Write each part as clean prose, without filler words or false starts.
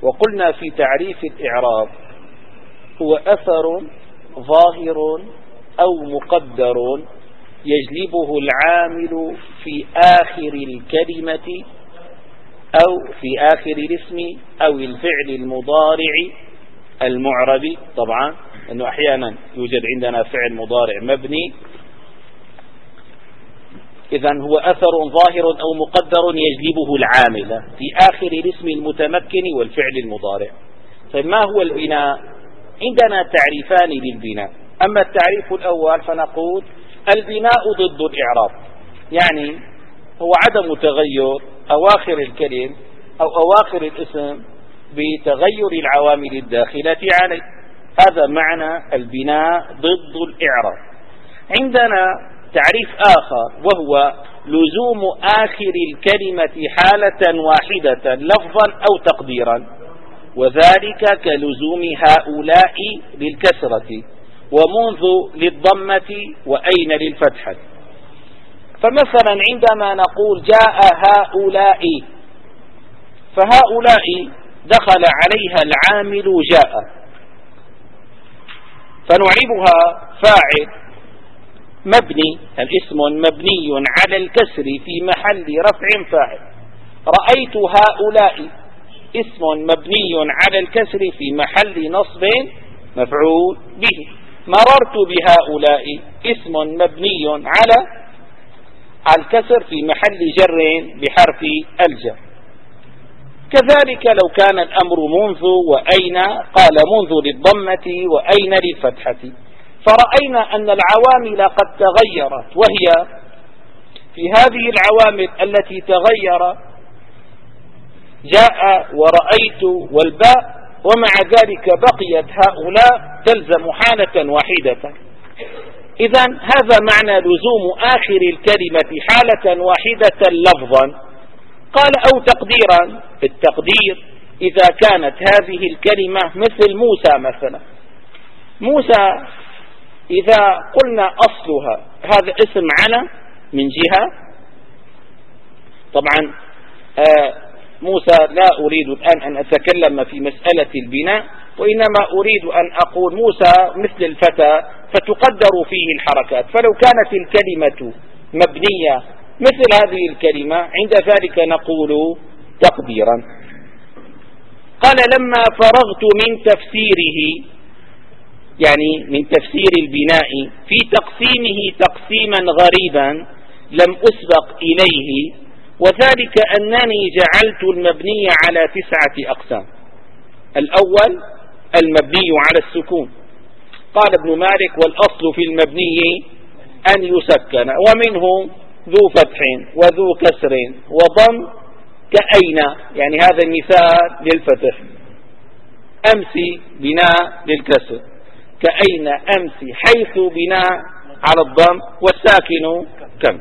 وقلنا في تعريف الإعراب هو أثر ظاهر أو مقدر يجلبه العامل في آخر الكلمة أو في آخر الاسم أو الفعل المضارع المعربي. طبعا أنه أحيانا يوجد عندنا فعل مضارع مبني، إذن هو أثر ظاهر أو مقدر يجلبه العامل في آخر الاسم المتمكن والفعل المضارع. فما هو البناء؟ عندنا تعريفان للبناء. أما التعريف الأول فنقول البناء ضد الإعراب، يعني هو عدم تغير أواخر الكلم أو أواخر الاسم بتغير العوامل الداخلة عليه. هذا معنى البناء ضد الإعراب. عندنا تعريف آخر وهو لزوم آخر الكلمة حالة واحدة لفظا أو تقديرا، وذلك كلزوم هؤلاء للكسرة ومنذ للضمة وأين للفتحة. فمثلا عندما نقول جاء هؤلاء، فهؤلاء دخل عليها العامل جاء، فنعربها فاعل مبني، الاسم مبني على الكسر في محل رفع فاعل. رأيت هؤلاء اسم مبني على الكسر في محل نصب مفعول به. مررت بهؤلاء اسم مبني على الكسر في محل جر بحرف الجر. كذلك لو كان الأمر منذ وأين، قال منذ للضمة وأين للفتحة. فرأينا أن العوامل قد تغيرت، وهي في هذه العوامل التي تغير جاء ورأيت والباء، ومع ذلك بقيت هؤلاء تلزم حالة واحدة. إذن هذا معنى لزوم آخر الكلمة حالة واحدة لفظا. قال أو تقديرا، التقدير إذا كانت هذه الكلمة مثل موسى مثلا. موسى إذا قلنا أصلها هذا اسم على من جهة، طبعا موسى لا أريد الآن أن أتكلم في مسألة البناء، وإنما أريد أن أقول موسى مثل الفتى فتقدر فيه الحركات. فلو كانت الكلمة مبنية مثل هذه الكلمة عند ذلك نقول تقديرا. قال لما فرغت من تفسيره، يعني من تفسير البناء في تقسيمه تقسيما غريبا لم أسبق إليه، وذلك أنني جعلت المبني على 9 أقسام. الأول المبني على السكون. قال ابن مالك والأصل في المبني أن يسكن، ومنه ذو فتح وذو كسر وضم كأين، يعني هذا المثال للفتح. أمسي بناء للكسر، كأين أمسي، حيث بناء على الضم، والساكن كم.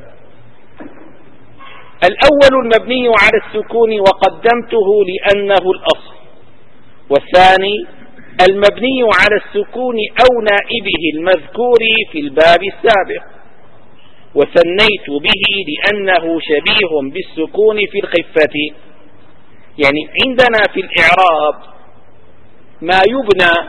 الأول المبني على السكون وقدمته لأنه الأصل. والثاني المبني على السكون أو نائبه المذكور في الباب السابق، وثنيت به لأنه شبيه بالسكون في الخفة. يعني عندنا في الإعراب ما يبنى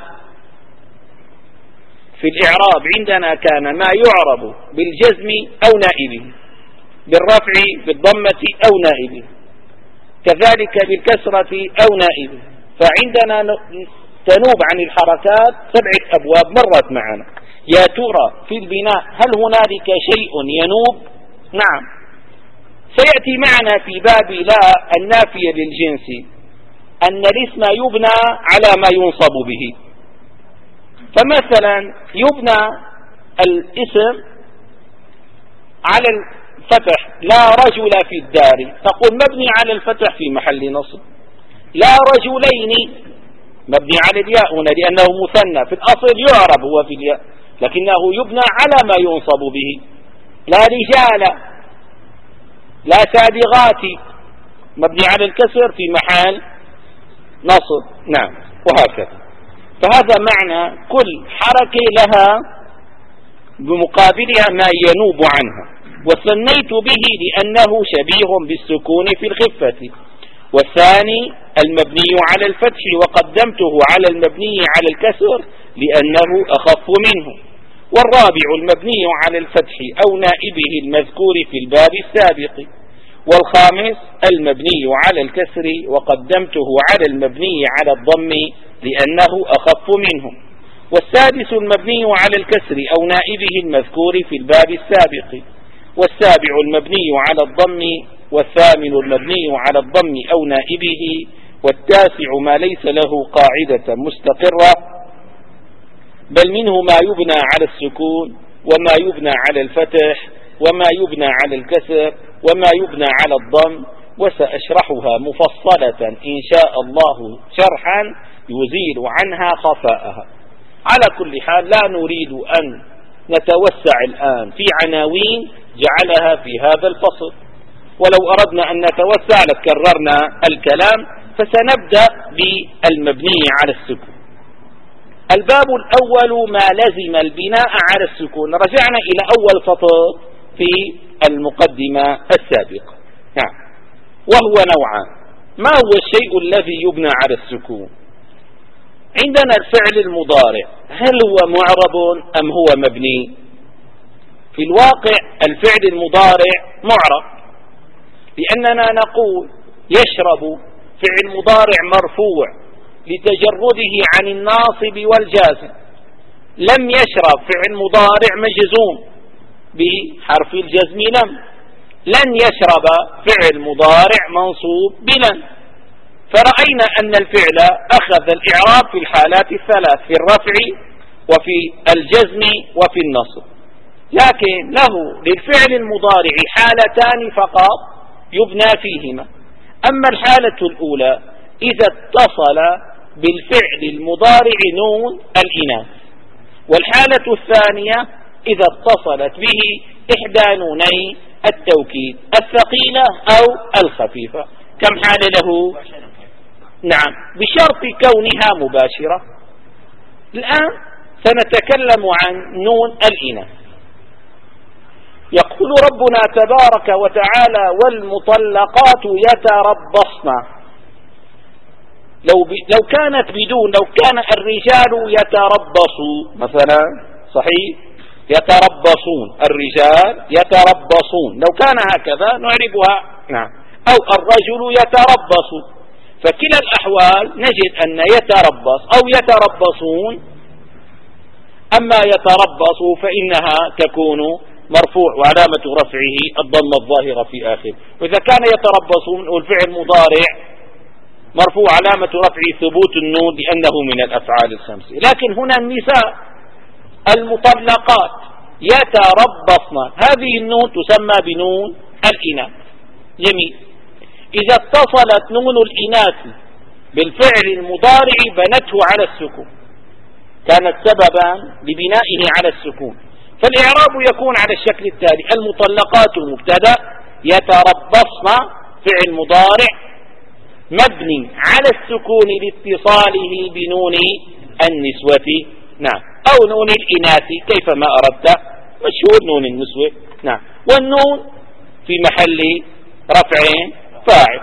في الإعراب، عندنا كان ما يعرب بالجزم أو نائبه، بالرفع بالضمة أو نائبه، كذلك بالكسرة أو نائبه. فعندنا تنوب عن الحركات 7 أبواب مرت معنا. يا ترى في البناء هل هنالك شيء ينوب؟ نعم، سيأتي معنا في باب لا النافية للجنس أن الاسم يبنى على ما ينصب به. فمثلا يبنى الاسم على الفتح، لا رجل في الدار، تقول مبني على الفتح في محل نصب. لا رجلين مبني على الياء هنا لأنه مثنى، في الأصل يعرب هو في الياء، لكنه يبنى على ما ينصب به. لا رجال، لا سابغات، مبني على الكسر في محل نصب. نعم، وهكذا. فهذا معنى كل حركة لها بمقابلها ما ينوب عنها. وثنيت به لأنه شبيه بالسكون في الخفة. والثاني المبني على الفتح وقدمته على المبني على الكسر لأنه أخف منه. والرابع المبني على الفتح أو نائبه المذكور في الباب السابق. والخامس المبني على الكسر وقدمته على المبني على الضم لأنه أخف منه. والسادس المبني على الكسر أو نائبه المذكور في الباب السابق. والسابع المبني على الضم. والثامن المبني على الضم أو نائبه. والتاسع ما ليس له قاعدة مستقرة بل منه ما يبنى على السكون وما يبنى على الفتح وما يبنى على الكسر وما يبنى على الضم، وسأشرحها مفصلة إن شاء الله شرحا يزيل عنها خفاءها. على كل حال لا نريد أن نتوسع الآن في عناوين جعلها في هذا الفصل، ولو أردنا أن نتوسع لكررنا الكلام، فسنبدأ بالمبني على السكون. الباب الأول ما لزم البناء على السكون. رجعنا إلى أول سطر في المقدمة السابقة. نعم. وهو نوعان. ما هو الشيء الذي يبنى على السكون؟ عندنا الفعل المضارع، هل هو معرب أم هو مبني؟ في الواقع الفعل المضارع معرب، لأننا نقول يشرب فعل مضارع مرفوع لتجرده عن الناصب والجازم. لم يشرب فعل مضارع مجزوم بحرف الجزم لن يشرب فعل مضارع منصوب بلن. فرأينا أن الفعل أخذ الإعراب في الحالات الثلاث، في الرفع وفي الجزم وفي النصب، لكن له للفعل المضارع حالتان فقط يبنى فيهما. أما الحالة الأولى إذا اتصل بالفعل المضارع نون الإناث، والحالة الثانية إذا اتصلت به إحدى نوني التوكيد الثقيلة أو الخفيفة. كم حالة له؟ نعم، بشرط كونها مباشرة. الآن سنتكلم عن نون الإناث. يقول ربنا تبارك وتعالى: والمطلقات يتربصن. لو كانت بدون، لو كان الرجال يتربصوا مثلا، صحيح، يتربصون، الرجال يتربصون، لو كان هكذا نعربها نعم، أو الرجل يتربص. فكلا الأحوال نجد أن يتربص أو يتربصون. أما يتربص فإنها تكون مرفوع وعلامة رفعه الضمة الظاهرة في آخر. وإذا كان يتربصون والفعل مضارع مرفوع علامة رفعه ثبوت النون لأنه من الأفعال الخمسة. لكن هنا النساء المطلقات يتربصن، هذه النون تسمى بنون الإناث. جميل. إذا اتصلت نون الإناث بالفعل المضارع بنته على السكون، كانت سببا لبنائه على السكون. فالإعراب يكون على الشكل التالي: المطلقات مبتدأ، يتربصن فعل مضارع مبني على السكون لاتصاله بنون النسوة، نعم، أو نون الإناث كيفما أردت، مشهور نون النسوة، نعم، والنون في محل رفع فاعل.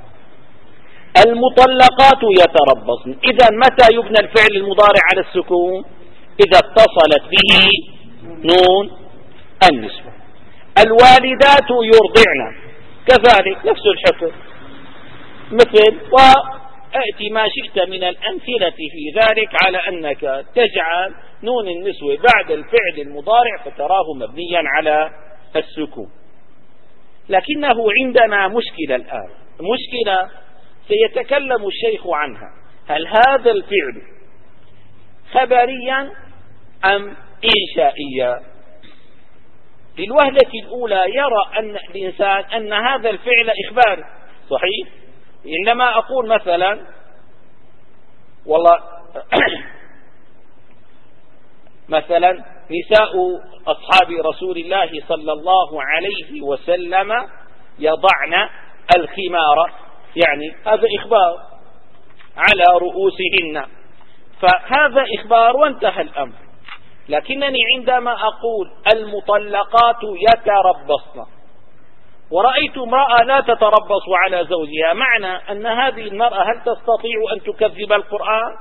المطلقات يتربصن. إذا متى يبنى الفعل المضارع على السكون؟ إذا اتصلت به نون النسوة. الوالدات يرضعن، كذلك نفس الحكم، مثل وأتي ما شئت من الأمثلة في ذلك على أنك تجعل نون النسوة بعد الفعل المضارع فتراه مبنيا على السكون. لكنه عندنا مشكلة الآن، مشكلة سيتكلم الشيخ عنها: هل هذا الفعل خبريا أم إنشائيا؟ للوهلة الأولى يرى أن الإنسان أن هذا الفعل إخباري، صحيح. إنما أقول مثلا والله مثلا نساء أصحاب رسول الله صلى الله عليه وسلم يضعن الخمار، يعني هذا إخبار على رؤوسهن، فهذا إخبار وانتهى الأمر. لكنني عندما أقول المطلقات يتربصن، ورأيت امرأة لا تتربص على زوجها، معنى أن هذه المرأة هل تستطيع أن تكذب القرآن؟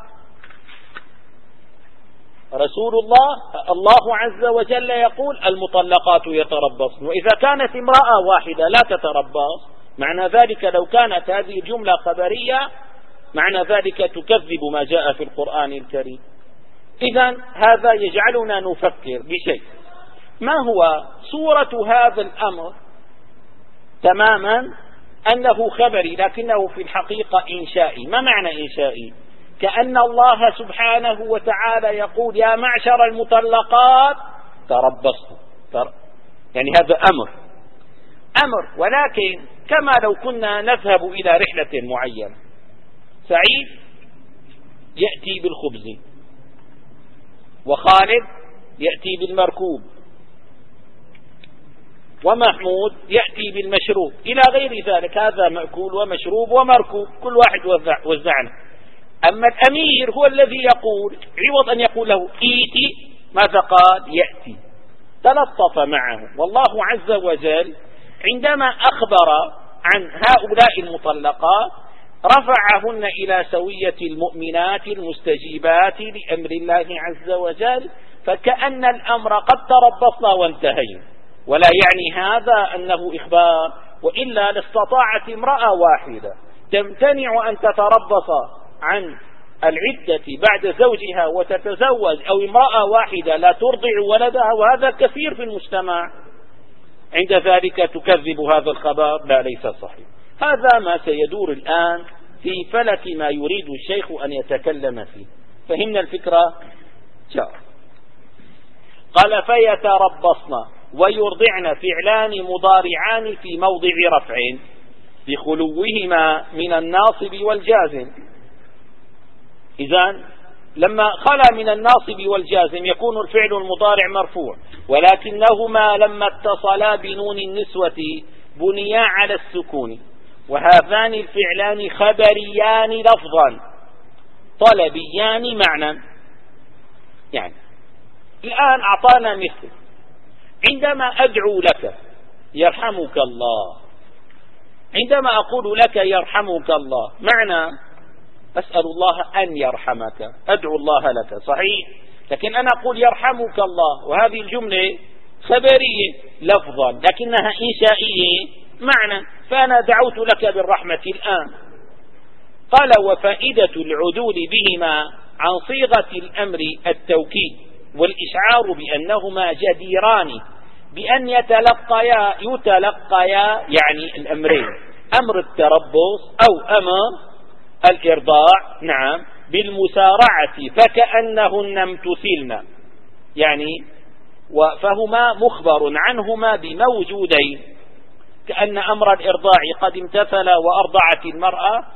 رسول الله عز وجل يقول المطلقات يتربصن، وإذا كانت امرأة واحدة لا تتربص معنى ذلك لو كانت هذه جملة خبرية معنى ذلك تكذب ما جاء في القرآن الكريم. إذن هذا يجعلنا نفكر بشيء، ما هو صورة هذا الأمر تماما؟ أنه خبري لكنه في الحقيقة إنشائي. ما معنى إنشائي؟ كأن الله سبحانه وتعالى يقول يا معشر المطلقات تربصوا، يعني هذا أمر، ولكن كما لو كنا نذهب إلى رحلة معينة، سعيد يأتي بالخبز وخالد يأتي بالمركوب ومحمود يأتي بالمشروب إلى غير ذلك، هذا مأكول ومشروب ومركوب، كل واحد وزعنا. أما الأمير هو الذي يقول، عوض أن يقول له إيتي ماذا قال؟ يأتي، تلطف معه. والله عز وجل عندما أخبر عن هؤلاء المطلقات رفعهن إلى سوية المؤمنات المستجيبات لأمر الله عز وجل، فكأن الأمر قد تربصنا وانتهينا، ولا يعني هذا أنه إخبار، وإلا لاستطاعت امرأة واحدة تمتنع أن تتربص عن العدة بعد زوجها وتتزوج، أو امرأة واحدة لا ترضع ولدها، وهذا كثير في المجتمع، عند ذلك تكذب هذا الخبر؟ لا، ليس صحيح. هذا ما سيدور الآن في فلك ما يريد الشيخ أن يتكلم فيه. فهمنا الفكرة؟ قال فيتربصن ويرضعن فعلان مضارعان في موضع رفع بخلوهما من الناصب والجازم. إذن لما خلا من الناصب والجازم يكون الفعل المضارع مرفوع، ولكنهما لما اتصلا بنون النسوة بنيا على السكون، وهذان الفعلان خبريان لفظا طلبيان معنى. يعني الآن أعطانا مثل، عندما أدعو لك يرحمك الله، عندما أقول لك يرحمك الله معنى أسأل الله أن يرحمك، أدعو الله لك، صحيح؟ لكن أنا أقول يرحمك الله، وهذه الجملة خبرية لفظا لكنها إنشائية معنى، فأنا دعوت لك بالرحمة الآن. قال وفائدة العدول بهما عن صيغة الأمر التوكيد والإشعار بأنهما جديران بأن يتلقيا يعني الأمرين، أمر التربص أو أمر الإرضاع، نعم، بالمسارعة فكأنهن امتثلن، يعني فهما مخبر عنهما بموجودين، كأن أمر الإرضاع قد امتثل وأرضعت المرأة.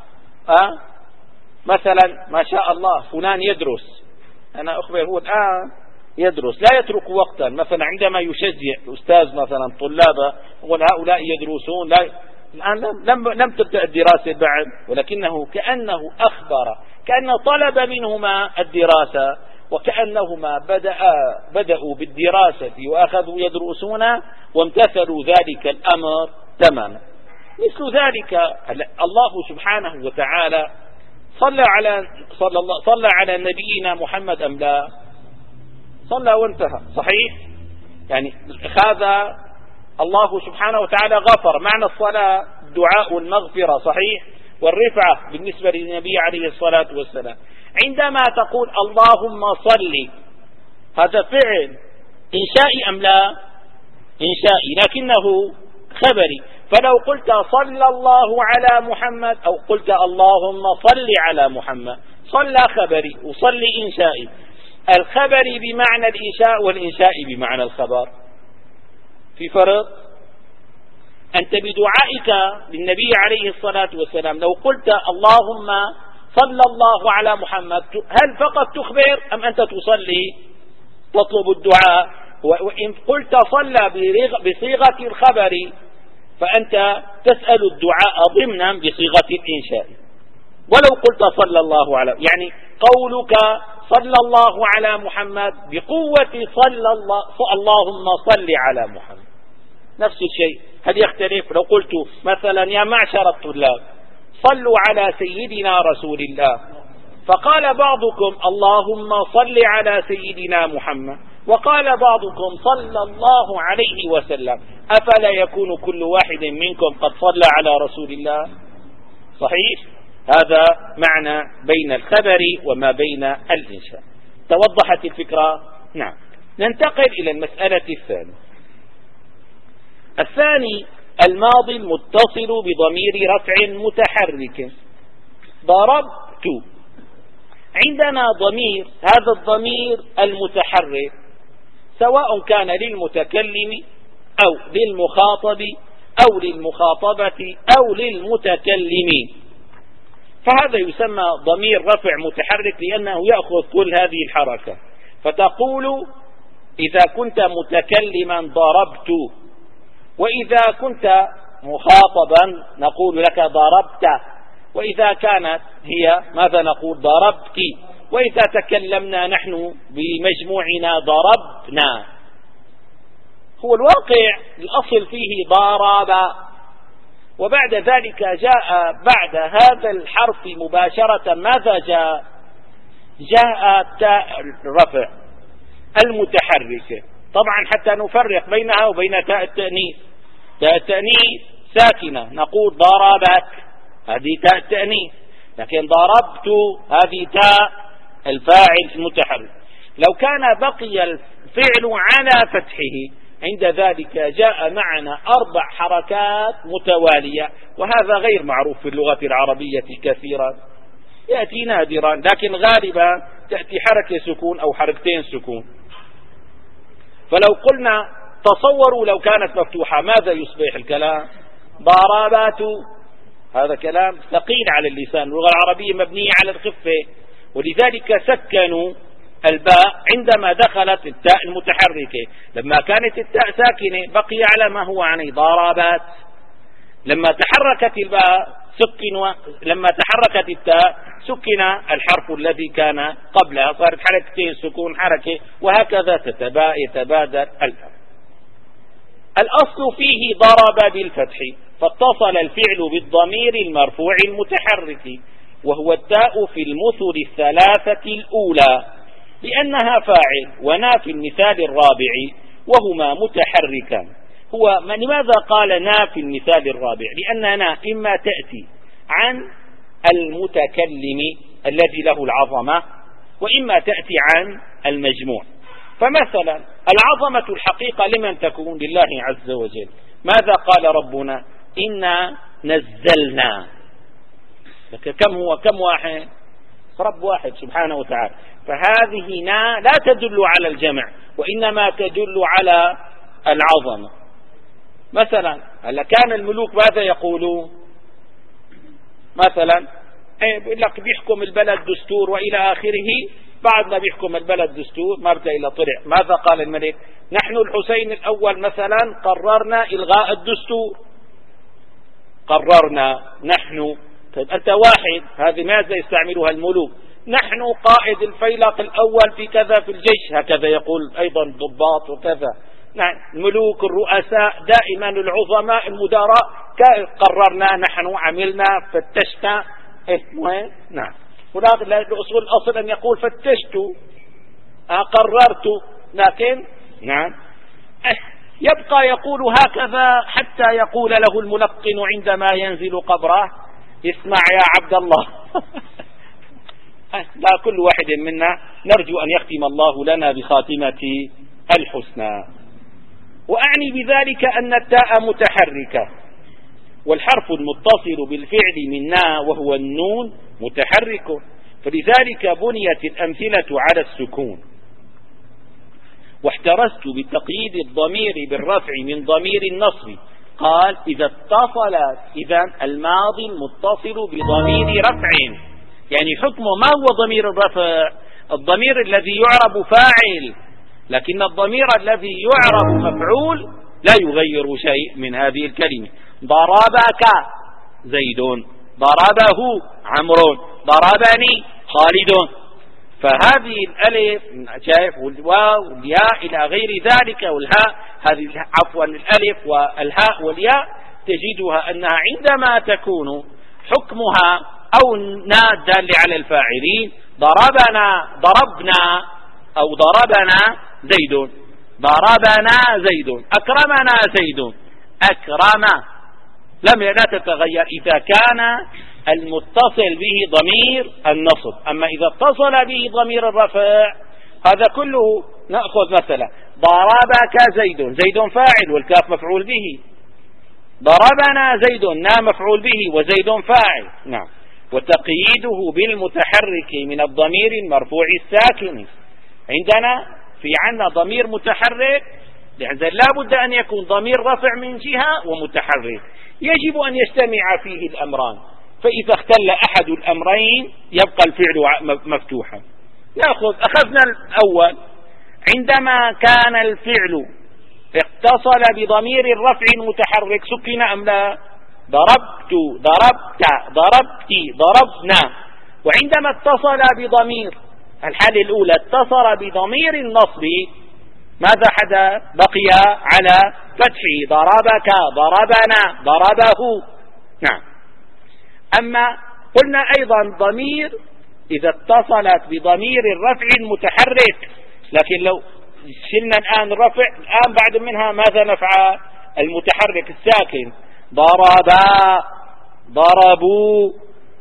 مثلا ما شاء الله فلان يدرس، أنا أخبر هو الآن يدرس لا يترك وقتا، مثلا عندما يشجع أستاذ مثلا طلابه يقول هؤلاء يدرسون، لا الآن لم تبدأ الدراسة بعد، ولكنه كأنه أخبر، كأنه طلب منهما الدراسة، وكأنهما بدأوا بالدراسة وأخذوا يدرسون وامتثلوا ذلك الأمر تماما. مثل ذلك الله سبحانه وتعالى صلى على نبينا محمد أم لا؟ صلى وانتهى، صحيح؟ يعني هذا الله سبحانه وتعالى غفر، معنى الصلاة دعاء المغفرة، صحيح؟ والرفعة بالنسبة للنبي عليه الصلاة والسلام. عندما تقول اللهم صل، هذا فعل إنشائي أم لا؟ إنشائي لكنه خبري، فلو قلت صلى الله على محمد أو قلت اللهم صل على محمد، صلى خبري وصلي إنشائي، الخبري بمعنى الإنشاء والإنشائي بمعنى الخبر، في فرق. أنت بدعائك للنبي عليه الصلاة والسلام لو قلت اللهم صلى الله على محمد، هل فقط تخبر أم أنت تصلي تطلب الدعاء؟ وإن قلت صلى بصيغة الخبر فأنت تسأل الدعاء ضمنا بصيغة الإنشاء. ولو قلت صلى الله على، يعني قولك صلى الله على محمد بقوة اللهم صل على محمد، نفس الشيء. هل يختلف لو قلت مثلا يا معشر الطلاب صلوا على سيدنا رسول الله، فقال بعضكم اللهم صل على سيدنا محمد، وقال بعضكم صلى الله عليه وسلم، أفلا يكون كل واحد منكم قد صلى على رسول الله؟ صحيح؟ هذا معنى بين الخبر وما بين الإنشاء. توضحت الفكرة؟ نعم. ننتقل إلى المسألة الثانية. الثاني الماضي المتصل بضمير رفع متحرك. ضربت. عندنا ضمير، هذا الضمير المتحرك سواء كان للمتكلم أو للمخاطب أو للمخاطبة أو للمتكلمين، فهذا يسمى ضمير رفع متحرك لأنه يأخذ كل هذه الحركة. فتقول إذا كنت متكلما ضربت، وإذا كنت مخاطبا نقول لك ضربت، وإذا كانت هي ماذا نقول؟ ضربت. وإذا تكلمنا نحن بمجموعنا ضربنا. هو الواقع الأصل فيه ضرب، وبعد ذلك جاء بعد هذا الحرف مباشرة ماذا جاء؟ جاء تاء الرفع المتحركة. طبعا حتى نفرق بينها وبين تاء التأنيث. تاء التأنيث ساكنة نقول ضربت، هذه تاء التأنيث، لكن ضربت هذه تاء الفاعل المتحرك. لو كان بقي الفعل على فتحه عند ذلك جاء معنا 4 حركات متوالية، وهذا غير معروف في اللغة العربية كثيرا، يأتي نادرا، لكن غالبا تأتي حركة سكون أو حركتين سكون. فلو قلنا تصوروا لو كانت مفتوحة ماذا يصبح الكلام؟ ضربات. هذا كلام ثقيل على اللسان، اللغة العربية مبنية على الخفة، ولذلك سكنوا الباء عندما دخلت التاء المتحركة. لما كانت التاء ساكنة بقي على ما هو عليه ضربات. لما تحركت الباء لما تحركت التاء سكن الحرف الذي كان قبلها، صارت حركتين سكون حركة، وهكذا يتبادل الأمر. الأصل فيه ضرب بالفتح، فاتصل الفعل بالضمير المرفوع المتحرك، وهو التاء في المثل 3 الأولى، لأنها فاعل ونا في المثال الرابع وهما متحركان. هو لماذا قال نا في المثال الرابع؟ لأن نا إما تأتي عن المتكلم الذي له العظمة، وإما تأتي عن المجموع. فمثلا العظمة الحقيقة لمن تكون؟ لله عز وجل. ماذا قال ربنا؟ إنا نزلنا. كم واحد؟ رب واحد سبحانه وتعالى. فهذه نا لا تدل على الجمع، وإنما تدل على العظمة. مثلا هلا كان الملوك ماذا يقولوا؟ مثلا بيقول لك بيحكم البلد دستور وإلى آخره. بعد ما بيحكم البلد دستور ما بدأ إلا طلع ماذا قال الملك؟ نحن الحسين الأول مثلا قررنا إلغاء الدستور. قررنا نحن. طيب أنت واحد، هذه ماذا يستعملها الملوك؟ نحن قائد الفيلق الأول في كذا في الجيش، هكذا يقول أيضا الضباط وكذا. نعم، الملوك الرؤساء دائما العظماء المدراء قررنا، نحن عملنا، فتشنا. نعم، هناك الأصل أن يقول فتشت، قررت، لكن نعم يبقى يقول هكذا حتى يقول له الملقن عندما ينزل قبره: اسمع يا عبد الله. لا، كل واحد منا نرجو أن يختم الله لنا بخاتمة الحسنى. وأعني بذلك أن التاء متحركة، والحرف المتصل بالفعل منا وهو النون متحرك، فلذلك بنيت الأمثلة على السكون. واحترزت بتقييد الضمير بالرفع من ضمير النصب. قال إذا اتصلت، إذا الماضي المتصل بضمير رفع، يعني حكمه ما هو ضمير الرفع؟ الضمير الذي يعرب فاعل، لكن الضمير الذي يعرب مفعول لا يغير شيء من هذه الكلمة. ضربك زيد، ضربه عمرو، ضربني خالد. فهذه الألف شايف والواو والياء إلى غير ذلك والهاء، هذه عفوا الألف والهاء والياء تجدها أنها عندما تكون حكمها أو دال على الفاعلين، ضربنا أو ضربنا زيد، ضربنا زيد، أكرمنا زيد، أكرم لا تتغير إذا كان المتصل به ضمير النصب. أما إذا اتصل به ضمير الرفع هذا كله نأخذ مثلا ضربك زيد، زيد فاعل والكاف مفعول به، ضربنا زيد نا مفعول به وزيد فاعل. نعم. وتقييده بالمتحرك من الضمير المرفوع الساكن، عندنا في عنا ضمير متحرك، لا بد أن يكون ضمير رفع من جهة ومتحرك، يجب أن يجتمع فيه الأمران، فإذا اختل أحد الأمرين يبقى الفعل مفتوحا. أخذنا الأول، عندما كان الفعل اتصل بضمير الرفع المتحرك سكن أم لا؟ ضربت، ضربت، ضربت، ضربنا. وعندما اتصل بضمير الحالة الأولى اتصل بضمير النصب ماذا حدث؟ بقي على فتحه، ضربك، ضربنا، ضربه. نعم. أما قلنا أيضا ضمير إذا اتصلت بضمير الرفع المتحرك، لكن لو شلنا الآن الرفع الآن بعد منها ماذا نفعل؟ المتحرك الساكن، ضربا، ضربوا،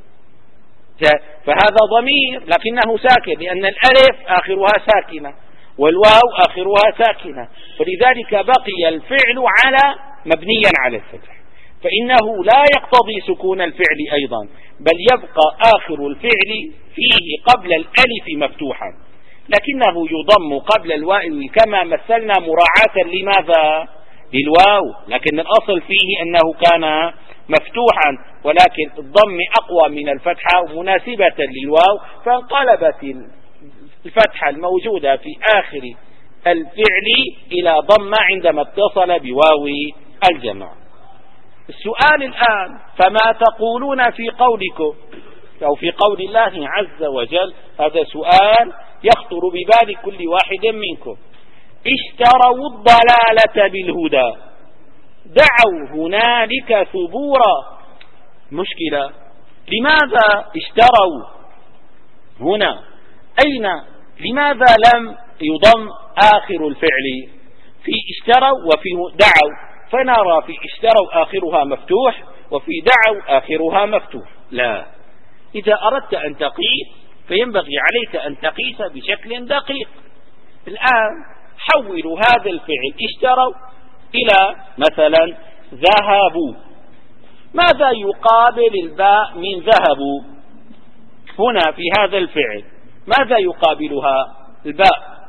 فهذا ضمير لكنه ساكن لأن الألف آخرها ساكنة والواو آخرها ساكنة، فلذلك بقي الفعل على مبنيا على الفتح، فإنه لا يقتضي سكون الفعل أيضا، بل يبقى آخر الفعل فيه قبل الألف مفتوحا، لكنه يضم قبل الواو كما مثلنا مراعاة لماذا؟ للواو، لكن الأصل فيه أنه كان مفتوحا، ولكن الضم أقوى من الفتحة ومناسبة للواو، فانقلبت الفتحة الموجودة في آخر الفعل إلى ضم عندما اتصل بواو الجمع. السؤال الآن، فما تقولون في قولكم أو في قول الله عز وجل؟ هذا سؤال يخطر ببال كل واحد منكم. اشتروا الضلالة بالهدى دعوا هنالك ثبورا. مشكلة، لماذا اشتروا هنا؟ أين؟ لماذا لم يضم آخر الفعل؟ في اشتروا وفي دعوا، فنرى في اشتروا آخرها مفتوح وفي دعوا آخرها مفتوح. لا، إذا أردت أن تقيس فينبغي عليك أن تقيس بشكل دقيق. الآن حولوا هذا الفعل اشتروا إلى مثلا ذهبوا، ماذا يقابل الباء من ذهبوا هنا في هذا الفعل؟ ماذا يقابلها الباء؟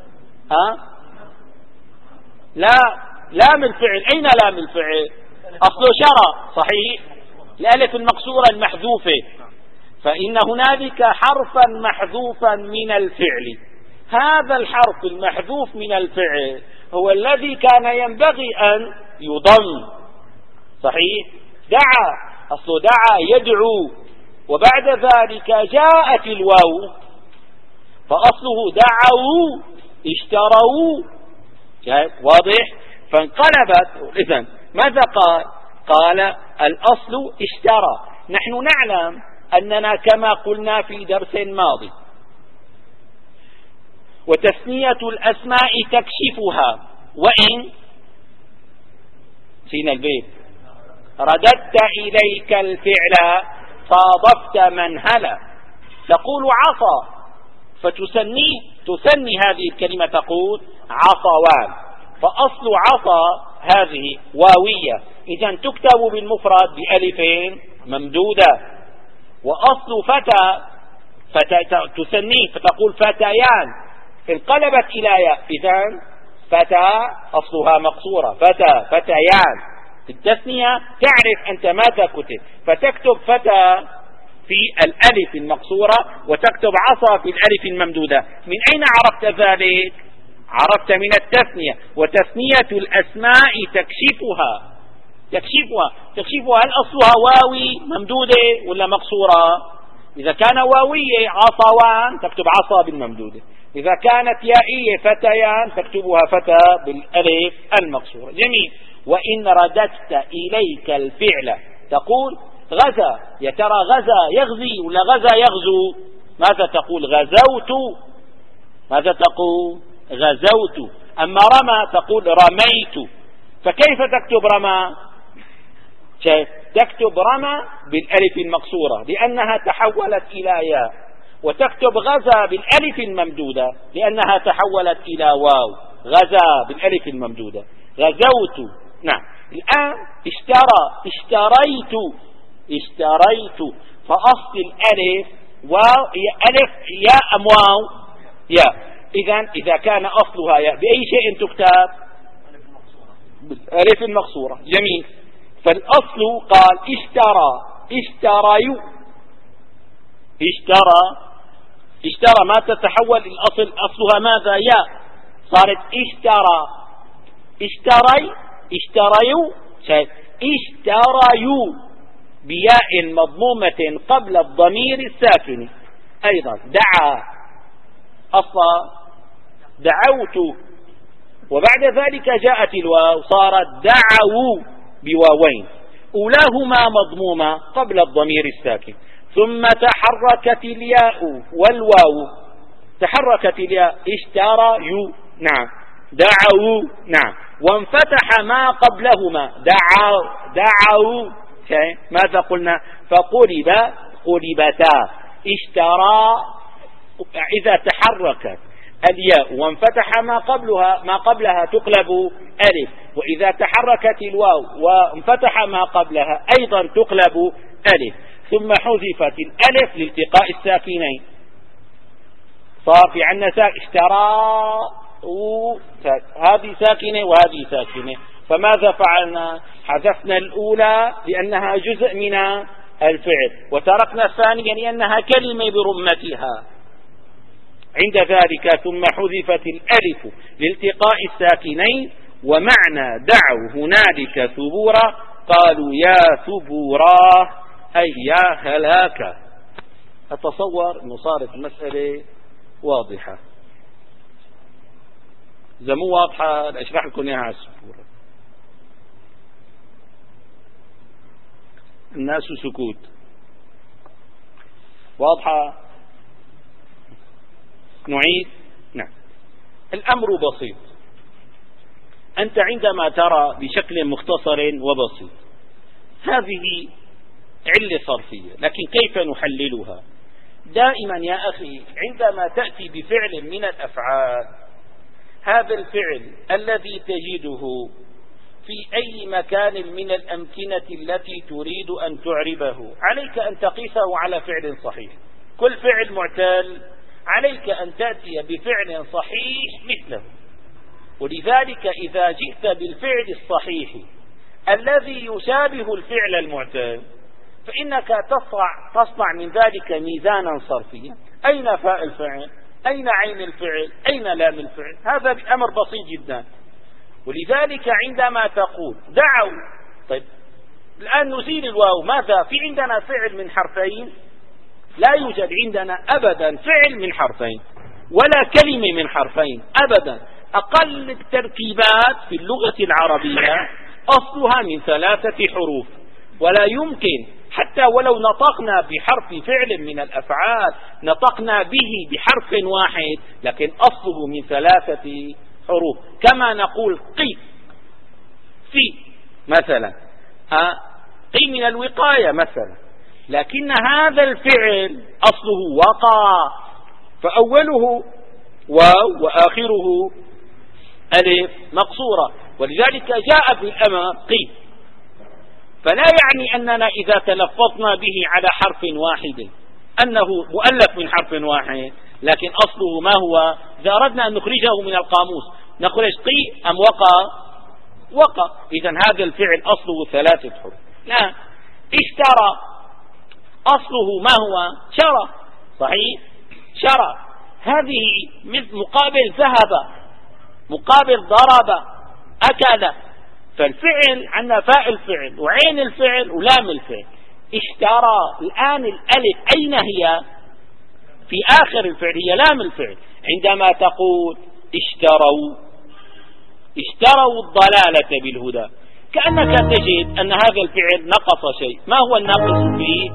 لا، لام الفعل. أين لام الفعل؟ أصله شرى، صحيح، الألف المقصورة المحذوفة، فإن هنالك حرفا محذوفا من الفعل، هذا الحرف المحذوف من الفعل هو الذي كان ينبغي أن يضم، صحيح، دعا، أصله دعا يدعو، وبعد ذلك جاءت الواو فأصله دعوا اشتروا، واضح؟ فانقلبت. إذن ماذا قال؟ قال الأصل اشترى. نحن نعلم أننا كما قلنا في درس ماضي وتثنية الأسماء تكشفها، وإن سينا البيت رددت إليك الفعل صادفت منهلا، تقول عصى تثني هذه الكلمة تقول عصوان، فأصل عصى هذه واوية، إذن تكتب بالمفرد بألف ممدودة، وأصل فتى تثنيه فتقول فتيان، انقلبت إلى ياء، إذن فتى أصلها مقصورة، فتيان. التثنية تعرف أنت ماذا كتب، فتكتب فتى في الألف المقصورة وتكتب عصا في الألف الممدودة. من أين عرفت ذلك؟ عرفت من التثنية، وتثنية الأسماء تكشفها. هل أصلها واوي ممدودة ولا مقصورة؟ إذا كان واوية عصوان تكتب عصا بالممدودة، إذا كانت يائية فتيان تكتبها فتى بالألف المقصورة. جميل. وإن رددت إليك الفعل تقول غزا، يا ترى غزا يغزي ولا غزا يغزو؟ ماذا تقول؟ غزوت. ماذا تقول؟ غزوت. أما رمى تقول رميت. فكيف تكتب رمى؟ تكتب رمى بالألف المقصورة لأنها تحولت إلى ياء، وتكتب غزا بالألف الممدودة لأنها تحولت إلى واو. غزا بالألف الممدودة، غزوت. نعم. الآن اشتريت، فأصل الألف واو، ألف ياء أم واو؟ ياء. إذا كان أصلها ياء بأي شيء تكتب؟ بالألف المقصورة. جميل. فالأصل قال اشترى ما تتحول الأصل أصلها ماذا؟ ياء، صارت اشتريوا بياء مضمومة قبل الضمير الساكن. أيضا دعا، أصلا دعوت، وبعد ذلك جاءت الواو صارت دعوا بواوين، أولاهما مضمومة قبل الضمير الساكن، ثم تحركت الياء والواو، تحركت الياء اشتريوا. نعم. دعوا. نعم. وانفتح ما قبلهما دعوا. ماذا قلنا؟ قلبتا. اشترى إذا تحركت الياء وانفتح ما قبلها تقلب ألف، وإذا تحركت الواو وانفتح ما قبلها أيضا تقلب ألف، ثم حذفت الألف لالتقاء الساكنين، صار في عندنا اشترى، هذه ساكنة وهذه ساكنة، فماذا فعلنا؟ حذفنا الأولى لأنها جزء من الفعل، وتركنا الثانية لأنها كلمة برمتها. عند ذلك ثم حذفت الألف لالتقاء الساكنين، ومعنى دعوا هنالك ثبورا، قالوا يا ثبورا أي يا هلاك. أتصور أنه صارت المسألة واضحة. إذا مو واضحة أشرح لكم إياها على السبورة. الناس سكوت. واضحة؟ نعيد. نعم. الأمر بسيط. أنت عندما ترى بشكل مختصر وبسيط هذه علة صرفية، لكن كيف نحللها؟ دائما يا أخي عندما تأتي بفعل من الأفعال، هذا الفعل الذي تجده في أي مكان من الأمكنة التي تريد أن تعربه عليك أن تقيسه على فعل صحيح. كل فعل معتل عليك أن تأتي بفعل صحيح مثله، ولذلك إذا جئت بالفعل الصحيح الذي يشابه الفعل المعتل فإنك تصنع من ذلك ميزانا صرفيا. أين فاء الفعل؟ أين عين الفعل؟ أين لام الفعل؟ هذا بأمر بسيط جدا. ولذلك عندما تقول دعوا، طيب الآن نزيل الواو، ماذا؟ في عندنا فعل من حرفين؟ لا يوجد عندنا أبدا فعل من حرفين ولا كلمة من حرفين أبدا. أقل التركيبات في اللغة العربية أصلها من 3 حروف، ولا يمكن حتى ولو نطقنا بحرف فعل من الأفعال نطقنا به بحرف واحد، لكن أصله من 3 حروف. كما نقول قي، في مثلا، قي من الوقاية مثلا، لكن هذا الفعل أصله وقى، فأوله واو وآخره ألف مقصورة، ولذلك جاء في الأمر قي. فلا يعني أننا إذا تلفظنا به على حرف واحد أنه مؤلف من حرف واحد، لكن أصله ما هو؟ إذا أردنا أن نخرجه من القاموس نخرج قي أم وقى. إذن هذا الفعل أصله 3 حروف. لا، اشترى أصله ما هو؟ شرى، صحيح؟ شرى، هذه مقابل ذهب، مقابل ضرب، أكل. فالفعل عندنا فاء الفعل وعين الفعل ولام الفعل. اشترى. الآن الألف أين هي؟ في آخر الفعل، هي لام الفعل. عندما تقول اشتروا الضلالة بالهدى، كأنك تجد أن هذا الفعل نقص شيء. ما هو الناقص فيه؟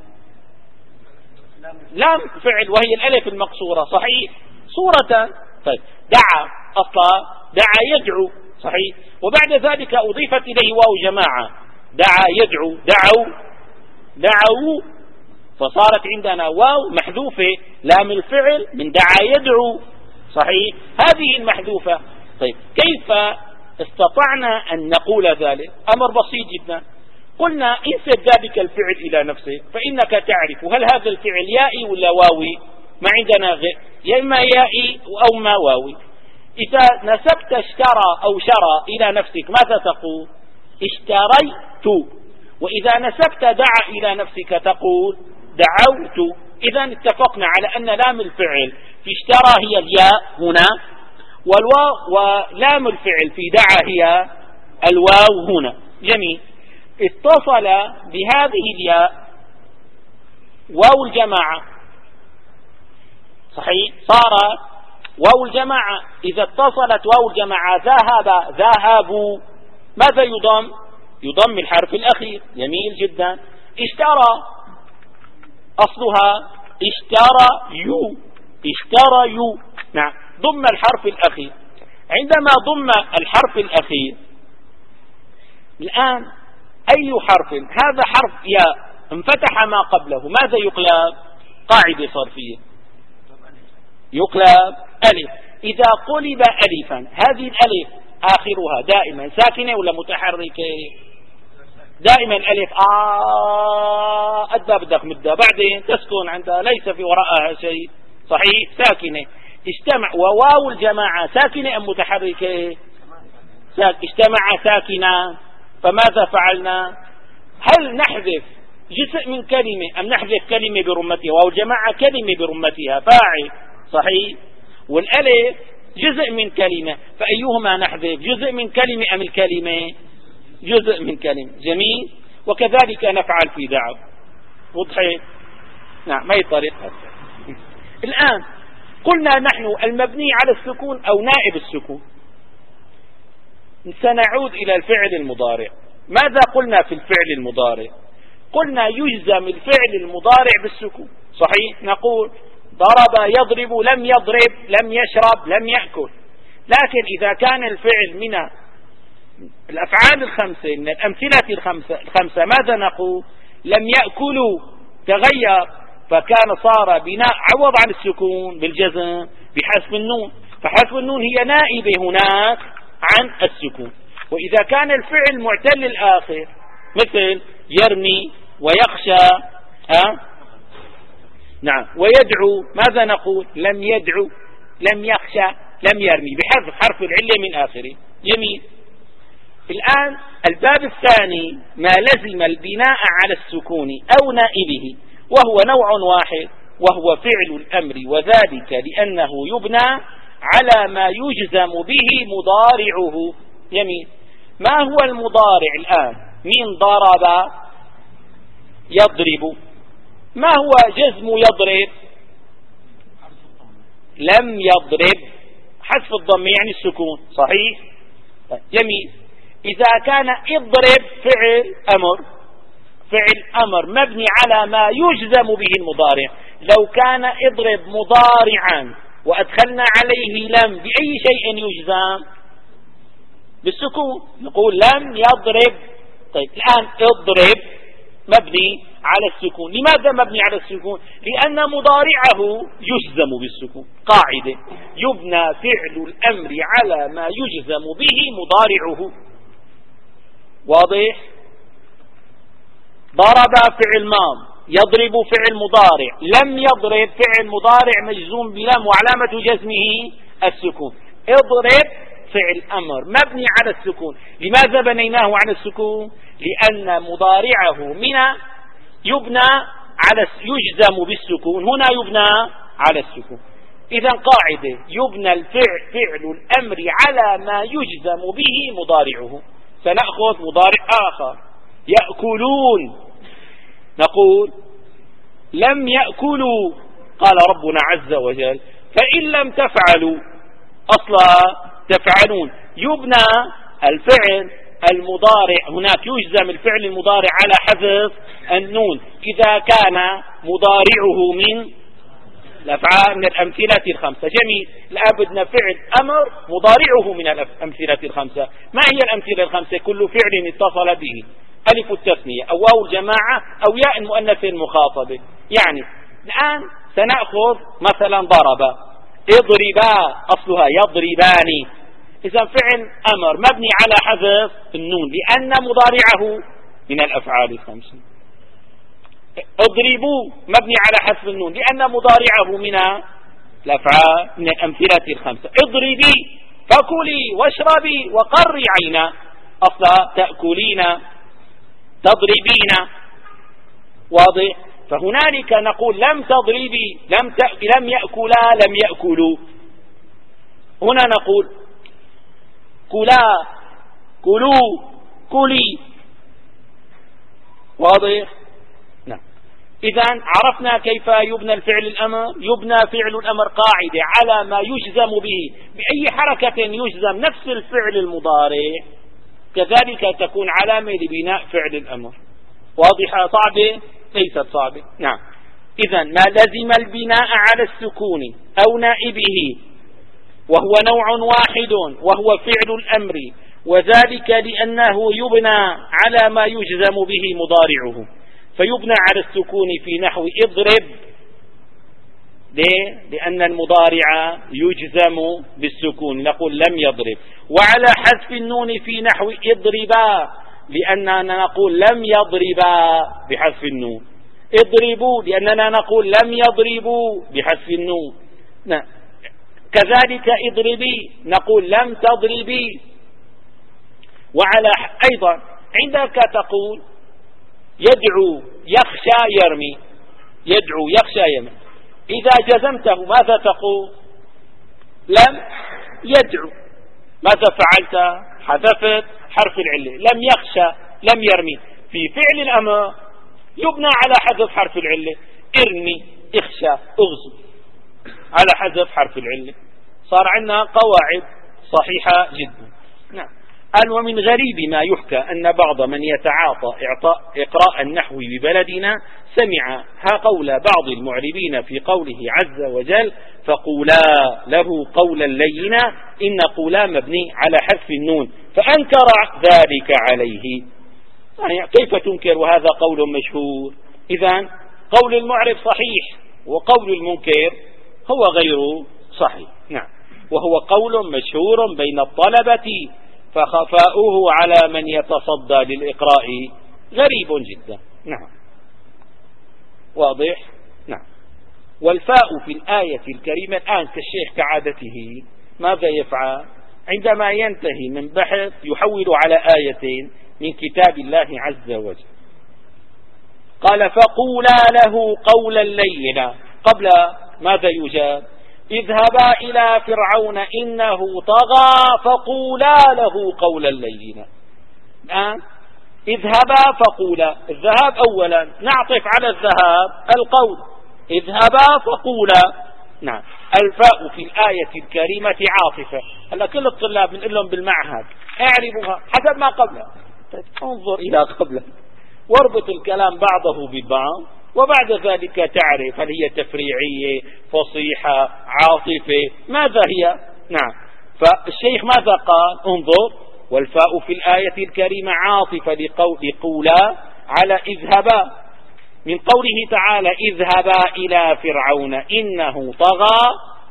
لام فعل وهي الألف المقصورة، صحيح؟ صورة. طيب دعا، أصلا دعا يدعو، صحيح؟ وبعد ذلك أضيفت إليه واو جماعة، دعا يدعو، دعوا، فصارت عندنا واو محذوفة، لام الفعل من دعا يدعو، صحيح؟ هذه المحذوفة. طيب كيف استطعنا أن نقول ذلك؟ أمر بسيط جدا. قلنا انسب ذلك الفعل إلى نفسه، فإنك تعرف هل هذا الفعل يائي ولا واوي. ما عندنا غير يا إما يائي أو ما واوي. إذا نسبت اشترى أو شرى إلى نفسك ماذا تقول؟ اشتريت. وإذا نسبت دعا إلى نفسك تقول دعوت. إذا اتفقنا على أن لام الفعل في اشترى هي الياء هنا، ولام الفعل في دعا هي الواو هنا. جميل. اتصل بهذه الياء واو الجماعة، صحيح؟ صار واو الجماعة. إذا اتصلت واو الجماعة ذهبوا، ماذا يضم؟ يضم الحرف الأخير. جميل جدا. اشترى أصلها اشتريوا. نعم، ضم الحرف الأخير. عندما ضم الحرف الأخير الآن أي حرف؟ هذا حرف ياء انفتح ما قبله، ماذا يقلب؟ قاعدة صرفية، يقلب ألف. إذا قلب ألفا، هذه الألف آخرها دائما ساكنة ولا متحركة؟ دائما ألف أدى بدك مدة، بعدين تسكن عندها، ليس في وراءها شيء، صحيح؟ ساكنة. اجتمع. وواو الجماعة ساكنة أم متحركة؟ اجتمع ساكنة. فماذا فعلنا؟ هل نحذف جزء من كلمة أم نحذف كلمة برمتها؟ واو الجماعة كلمة برمتها فاعل، صحيح؟ والألف جزء من كلمة، فأيهما نحذف؟ جزء من كلمة أم الكلمة؟ جزء من كلمة. جميل. وكذلك نفعل في دعوة. وضحت؟ نعم، ما هي طريقة. الآن قلنا نحن المبني على السكون أو نائب السكون. سنعود إلى الفعل المضارع. ماذا قلنا في الفعل المضارع؟ قلنا يجزم الفعل المضارع بالسكون، صحيح؟ نقول ضرب يضرب، لم يضرب، لم يشرب، لم يأكل. لكن إذا كان الفعل من الأفعال الخمسة، من الأمثلة الخمسة، ماذا نقول؟ لم يأكلوا، تغير، فكان صار بناء عوض عن السكون بالجزم بحذف النون، فحذف النون هي نائبة هناك عن السكون. وإذا كان الفعل معتل الآخر مثل يرمي ويخشى، نعم، ويدعو، ماذا نقول؟ لم يدعو، لم يخشى، لم يرمي، بحذف حرف العلة من آخره. جميل. الآن الباب الثاني ما لزم البناء على السكون أو نائبه، وهو نوع واحد، وهو فعل الأمر، وذلك لأنه يبنى على ما يجزم به مضارعه. جميل. ما هو المضارع الآن؟ من ضرب يضرب، ما هو جزم يضرب؟ لم يضرب، حذف الضم يعني السكون، صحيح؟ جميل. إذا كان اضرب فعل أمر مبني على ما يجزم به المضارع. لو كان اضرب مضارعا وأدخلنا عليه لم، بأي شيء يجزم؟ بالسكون، نقول لم يضرب. طيب الآن اضرب مبني على السكون. لماذا مبني على السكون؟ لأن مضارعه يجزم بالسكون. قاعدة: يبنى فعل الأمر على ما يجزم به مضارعه. واضح؟ ضرب فعل ماض، يضرب فعل مضارع، لم يضرب فعل مضارع مجزوم بلم وعلامة جزمه السكون. اضرب فعل أمر مبني على السكون. لماذا بنيناه على السكون؟ لأن مضارعه من يجزم بالسكون، هنا يبنى على السكون. إذا قاعدة: يبنى فعل الأمر على ما يجزم به مضارعه. سنأخذ مضارع آخر: يأكلون. نقول لم يأكلوا، قال ربنا عز وجل فإن لم تفعلوا، أصلا تفعلون. يبنى الفعل المضارع هناك، يجزم الفعل المضارع على حذف النون إذا كان مضارعه من الأفعال من الأمثلة الخمسة. جميل. الآن بدنا فعل أمر مضارعه من الأمثلة الخمسة. ما هي الأمثلة الخمسة؟ كل فعل اتصل به ألف التثنية أو واو الجماعة أو ياء المؤنث المخاطبة. يعني الآن سنأخذ مثلا ضرب، اضربا أصلها يضربان، إذا فعل أمر مبني على حذف النون لأن مضارعه من الأفعال الخمسة. اضربوا مبني على حذف النون لأن مضارعه من الأفعال من الأمثلة الخمسة. اضربي فكلي واشربي وقري عينا، أصلا تأكلين تضربين. واضح؟ فهنالك نقول لم تضربي لم يأكلا لم يأكلوا. هنا نقول كلا كلوا كلي. واضح؟ نعم. إذا عرفنا كيف يبنى الفعل الأمر. يبنى فعل الأمر قاعدة على ما يجزم به بأي حركة يجزم نفس الفعل المضارع، كذلك تكون علامة لبناء فعل الأمر. واضحة؟ صعبة؟ ليست صعبة. نعم. إذا ما لزم البناء على السكون أو نائبه وهو نوع واحد وهو فعل الأمر، وذلك لأنه يبنى على ما يجزم به مضارعه، فيبنى على السكون في نحو اضرب. ليه؟ لأن المضارع يجزم بالسكون، نقول لم يضرب. وعلى حذف النون في نحو اضربا، لأننا نقول لم يضربا بحذف النون. اضربوا لأننا نقول لم يضربوا بحذف النون. كذلك اضربي نقول لم تضربي. وعلى أيضا عندك تقول يدعو يخشى يرمي، يدعو يخشى يرمي، إذا جزمته ماذا تقول؟ لم يدعو. ماذا فعلت؟ حذفت حرف العلة. لم يخشى لم يرمي. في فعل الأمر يبنى على حذف حرف العلة، ارمي اخشى اغزو على حذف حرف العلة. صار عندنا قواعد صحيحة جدا. نعم. قال ومن غريب ما يحكى أن بعض من يتعاطى إقراء النحو ببلدنا سمع قول بعض المعربين في قوله عز وجل فقولا له قولا لينا، إن قولا مبني على حذف النون، فأنكر ذلك عليه. يعني كيف تنكر وهذا قول مشهور؟ إذن قول المعرب صحيح وقول المنكر هو غير صحيح. نعم. وهو قول مشهور بين الطلبة، فخفاؤه على من يتصدى للإقراء غريب جدا. نعم. واضح؟ نعم. والفاء في الآية الكريمة الآن كالشيخ كعادته ماذا يفعل؟ عندما ينتهي من بحث يحول على آية من كتاب الله عز وجل. قال فقولا له قولا لينا، قبل ماذا يجاب؟ اذهبا إلى فرعون إنه طغى فقولا له قولا لينا. الآن اذهبا فقولا، الذهاب أولا نعطف على الذهاب القول، اذهبا فقولا. نعم. الفاء في الآية الكريمة عاطفة. هلا كل الطلاب بنقول لهم بالمعهد اعربوها حسب ما قبلها، انظر إلى قبلها واربط الكلام بعضه ببعض، وبعد ذلك تعرف هل هي تفريعية فصيحة عاطفة ماذا هي. نعم. فالشيخ ماذا قال؟ انظر والفاء في الآية الكريمة عاطفة لقولا على اذهبا، من قوله تعالى اذهبا إلى فرعون إنه طغى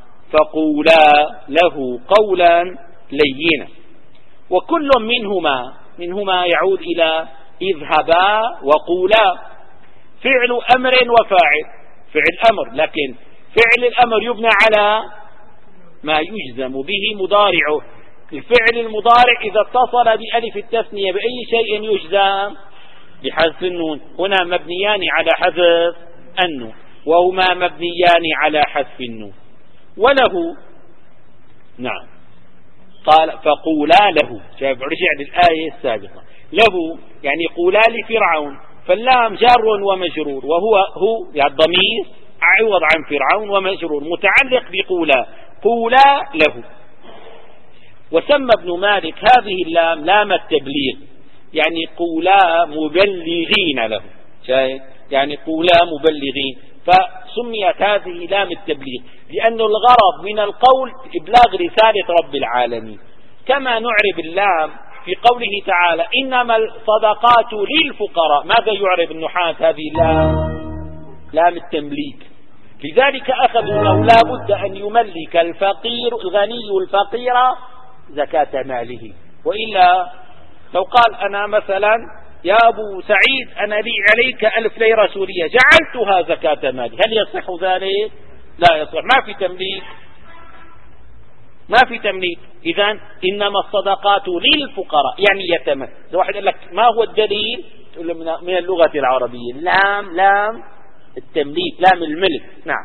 فقولا له قولا لينا. وكل منهما يعود إلى اذهبا وقولا، فعل أمر وفاعل، فعل أمر، لكن فعل الأمر يبنى على ما يجزم به مضارعه. الفعل المضارع إذا اتصل بألف التثنية بأي شيء يجزم بحذف النون. هنا مبنيان على حذف النون وهما مبنيان على حذف النون. وله نعم قال فقولا له، رجع للآية السابقة، له يعني قولا لفرعون فاللام جار ومجرور، وهو يعني الضمير عوض عن فرعون ومجرور متعلق بقولا، قولا له. وسمى ابن مالك هذه اللام لام التبليغ، يعني قولا مبلغين له، يعني قولا مبلغين، فسميت هذه لام التبليغ لأن الغرض من القول إبلاغ رسالة رب العالمين. كما نعرب اللام في قوله تعالى إنما الصدقات للفقراء، ماذا يعرب النحاة هذه اللام؟ لام التمليك. لذلك أخذوا أنه لا بد أن يملك الفقير الغني الفقير زكاة ماله، وإلا لو قال أنا مثلا يا أبو سعيد أنا لي عليك 1000 ليرة سورية جعلتها زكاة مالي، هل يصح ذلك؟ لا يصح، ما في تمليك، ما في تمليك. إذن إنما الصدقات للفقراء يعني يتم. لو واحد قال لك ما هو الدليل؟ تقول له من اللغة العربية، لام التمليك، لام الملك. نعم.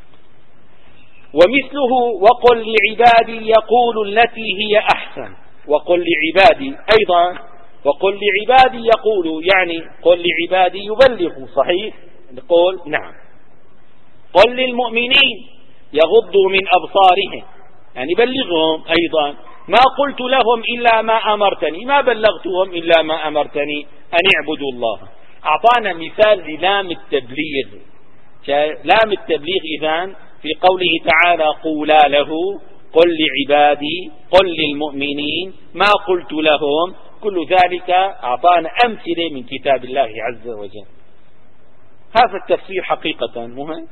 ومثله وقل لعبادي يقول التي هي أحسن، وقل لعبادي أيضا، وقل لعبادي يقول يعني قل لعبادي يبلغوا، صحيح؟ نقول نعم. قل للمؤمنين يغضوا من أبصارهم، يعني بلغهم أيضا. ما قلت لهم إلا ما أمرتني، ما بلغتهم إلا ما أمرتني أن اعبدوا الله. أعطانا مثال للام التبليغ، لام التبليغ إذن في قوله تعالى قولا له، قل لعبادي، قل للمؤمنين، ما قلت لهم، كل ذلك أعطانا أمثلة من كتاب الله عز وجل. هذا التفسير حقيقة مهم.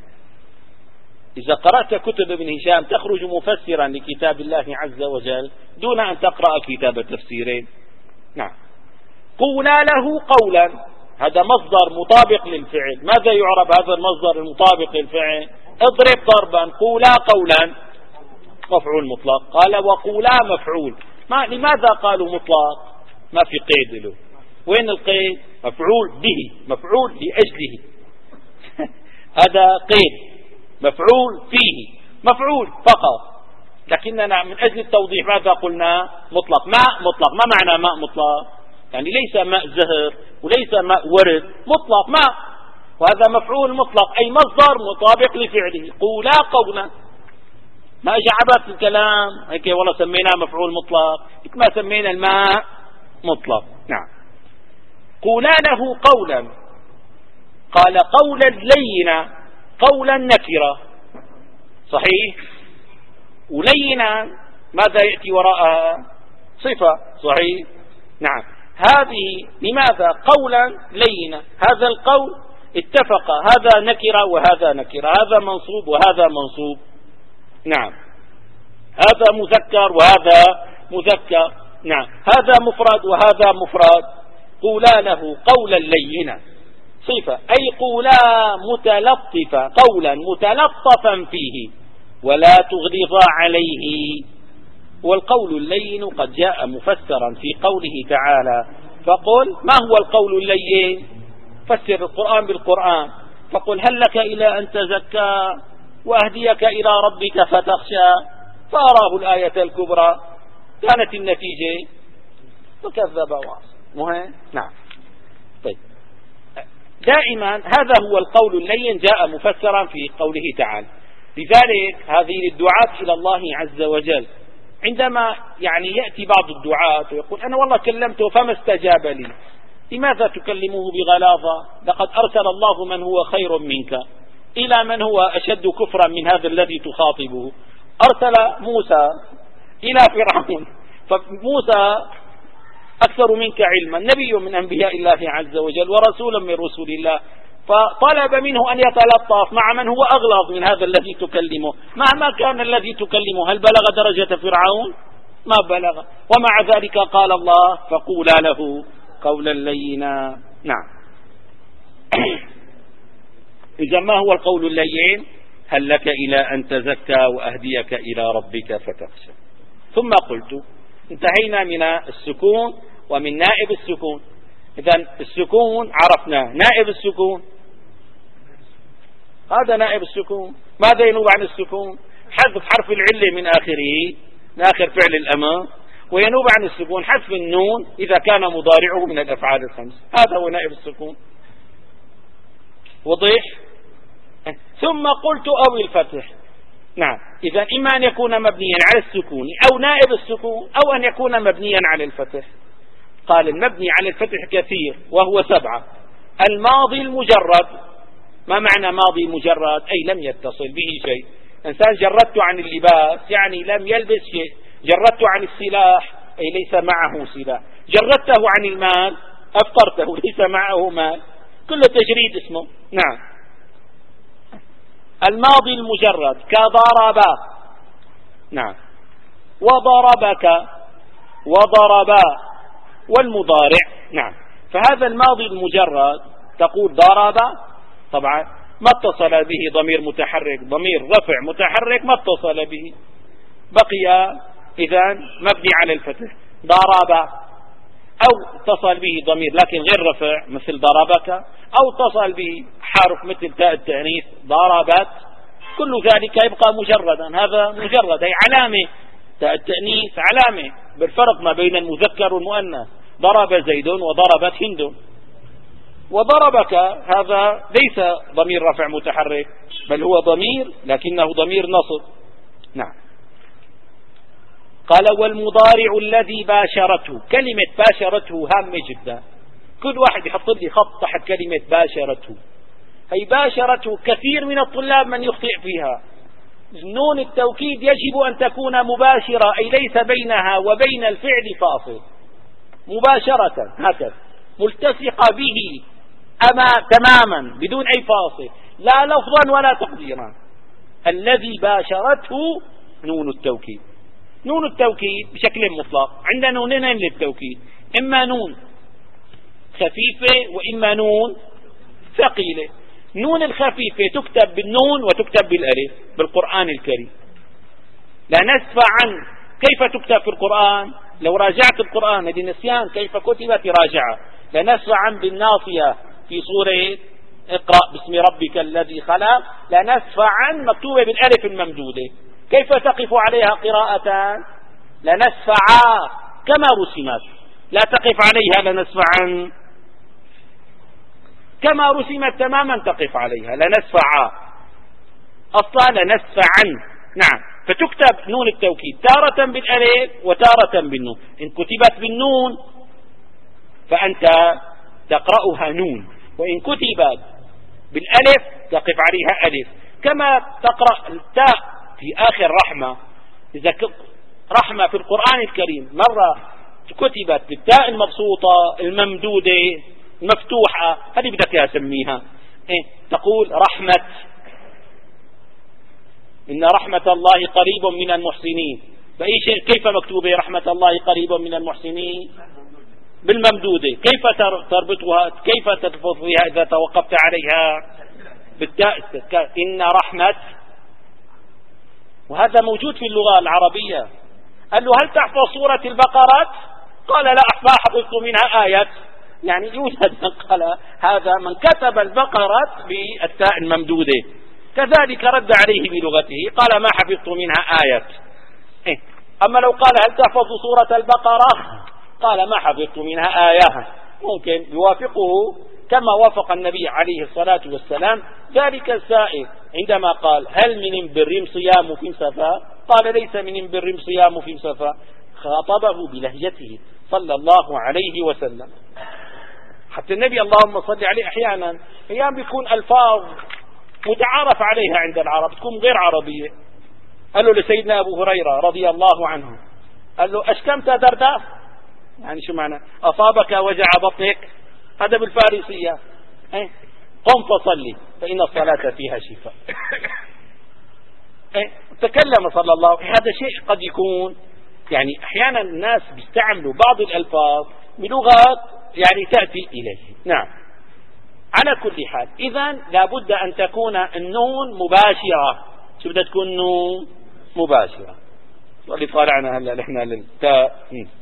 إذا قرأت كتب ابن هشام تخرج مفسرا لكتاب الله عز وجل دون أن تقرأ كتاب التفسيرين. نعم. قولا له قولا، هذا مصدر مطابق للفعل. ماذا يعرب هذا المصدر المطابق للفعل؟ اضرب ضربا، قولا قولا مفعول مطلق. قال وقولا مفعول، لماذا قالوا مطلق؟ ما في قيد له. وين القيد؟ مفعول به، مفعول لأجله هذا قيد، مفعول فيه، مفعول فقط. لكننا من أجل التوضيح ماذا قلنا؟ مطلق. ماء مطلق، ما معنى ماء مطلق؟ يعني ليس ماء زهر وليس ماء ورد، مطلق ماء، وهذا مفعول مطلق أي مصدر مطابق لفعله. قولا قولا، ما اجى عبث الكلام هيك والله سميناه مفعول مطلق، ما سمينا الماء مطلق. نعم. قولا له قولا، قال قولا لينا، قولا نكرة، صحيح؟ ولينا ماذا يأتي وراءها؟ صفة، صحيح؟ نعم. هذه لماذا قولا لينا؟ هذا القول اتفق، هذا نكرة وهذا نكرة، هذا منصوب وهذا منصوب. نعم. هذا مذكر وهذا مذكر. نعم. هذا مفرد وهذا مفرد. قولا له قولا لينا، صفة أي قولا متلطفة، قولا متلطفا فيه ولا تغلظا عليه. والقول اللين قد جاء مفسرا في قوله تعالى فقل ما هو القول اللين؟ فسر القرآن بالقرآن، فقل هل لك إلى أن تزكى وأهديك إلى ربك فتخشى، فأراه الآية الكبرى، كانت النتيجة وكذب وعصى. مهم. نعم. طيب، دائما هذا هو القول اللين جاء مفسرا في قوله تعالى. لذلك هذه الدعاة إلى الله عز وجل عندما يعني يأتي بعض الدعاة ويقول أنا والله كلمته فما استجاب لي، لماذا تكلمه بغلاظة؟ لقد أرسل الله من هو خير منك إلى من هو أشد كفرا من هذا الذي تخاطبه. أرسل موسى إلى فرعون، فموسى أكثر منك علما، نبي من أنبياء الله عز وجل ورسول من رسول الله، فطلب منه أن يتلطف مع من هو أغلظ من هذا الذي تكلمه. مهما كان الذي تكلمه، هل بلغ درجة فرعون؟ ما بلغ. ومع ذلك قال الله فقولا له قولا لينا. نعم. إذا ما هو القول اللين؟ هل لك إلى أن تزكى وأهديك إلى ربك فتخشى. ثم قلت انتهينا من السكون ومن نائب السكون. إذن السكون عرفنا، نائب السكون هذا نائب السكون. ماذا ينوب عن السكون؟ حذف حرف العلة من آخره، من آخر فعل الأمر. وينوب عن السكون حذف النون إذا كان مضارعه من الأفعال الخمس، هذا هو نائب السكون. وضح. ثم قلت أو الفتح. نعم، إذا إما أن يكون مبنيا على السكون أو نائب السكون، أو أن يكون مبنيا على الفتح. قال المبني على الفتح كثير وهو 7. الماضي المجرد. ما معنى ماضي مجرد؟ أي لم يتصل به شيء. إنسان جردته عن اللباس يعني لم يلبس شيء. جردته عن السلاح أي ليس معه سلاح. جردته عن المال أفقرته ليس معه مال. كل تجريد اسمه. نعم. الماضي المجرد كضربا. نعم. وضربك وضربا. والمضارع. نعم. فهذا الماضي المجرد تقول ضرب، طبعا ما اتصل به ضمير متحرك، ضمير رفع متحرك ما اتصل به، بقي إذن مبني على الفتح. ضرب، أو اتصل به ضمير لكن غير رفع مثل ضربك، أو اتصل به حرف مثل تاء التأنيث ضربت، كل ذلك يبقى مجردا. هذا مجرد، أي علامة. تاء التأنيث علامة بالفرق ما بين المذكر والمؤنث. ضرب زيد وضربت هند. وضربك هذا ليس ضمير رفع متحرك، بل هو ضمير لكنه ضمير نصب. نعم. قال والمضارع الذي باشرته. كلمة باشرته هامة جدا. كل واحد يحط لي خط تحت كلمة باشرته. هي باشرته كثير من الطلاب من يخطئ فيها. نون التوكيد يجب أن تكون مباشرة، أي ليس بينها وبين الفعل فاصل. مباشرة هكذا ملتصقة به تماما بدون أي فاصل، لا لفظا ولا تقديرا. الذي باشرته نون التوكيد. نون التوكيد بشكل مطلق عندنا نونين للتوكيد، إما نون خفيفة وإما نون ثقيلة. نون الخفيفة تكتب بالنون وتكتب بالألف بالقرآن الكريم. لا نسفع عن. كيف تكتب في القرآن؟ لو راجعت القرآن هذه نسيان كيف كتبت راجعة. لا نسفع عن بالناصية في سورة اقرأ باسم ربك الذي خلق، لا نسفع عن مكتوبة بالألف الممدودة. كيف تقف عليها قراءة؟ لا نسفع كما رسمت، لا تقف عليها لا نسفع عن، كما رسمت تماما تقف عليها. لا نسفع أصلا لا نسفع عن. نعم. فتكتب نون التوكيد تارة بالألف وتارة بالنون. إن كتبت بالنون فأنت تقرأها نون، وإن كتبت بالألف تقف عليها ألف. كما تقرأ التاء في آخر رحمة. إذا رحمة في القرآن الكريم مرة كتبت بالتاء المبسوطة الممدودة المفتوحة، هذه بدك أسميها تقول رحمة. إن رحمة الله قريب من المحسنين. فأي شيء كيف مكتوبة رحمة الله قريب من المحسنين؟ بالممدودة. كيف تربطها؟ كيف تلفظ بها إذا توقفت عليها؟ بالتاء. إن رحمة. وهذا موجود في اللغة العربية. قال له هل تحفظ سورة البقرة؟ قال لا حفظت منها آية. يعني يوجد من قال هذا من كتب البقرة بالتاء الممدودة. كذلك رد عليه بلغته قال ما حفظت منها آية. أما لو قال هل تحفظ سورة البقرة؟ قال ما حفظت منها آية. ممكن يوافقه كما وافق النبي عليه الصلاة والسلام ذلك السائل عندما قال هل من بر صيام في سفا؟ قال ليس من بر صيام في سفا. خاطبه بلهجته صلى الله عليه وسلم. حتى النبي اللهم صل عليه أحيانا بيكون ألفاظ متعارف عليها عند العرب تكون غير عربية. قال له لسيدنا أبو هريرة رضي الله عنه، قال له أشكمت درداء؟ يعني شو معنى أصابك وجع بطنك؟ هذا بالفارسية. قم فصلي فإن الصلاة فيها شفاء. تكلم صلى الله عليه وسلم. هذا شيء قد يكون يعني أحيانا الناس بيستعملوا بعض الألفاظ بلغات يعني تأتي إليه. نعم. على كل حال إذن لابد أن تكون النون مباشرة. شو بدها تكون نون مباشرة؟ واللي طالعنا هلا نحن للتاء.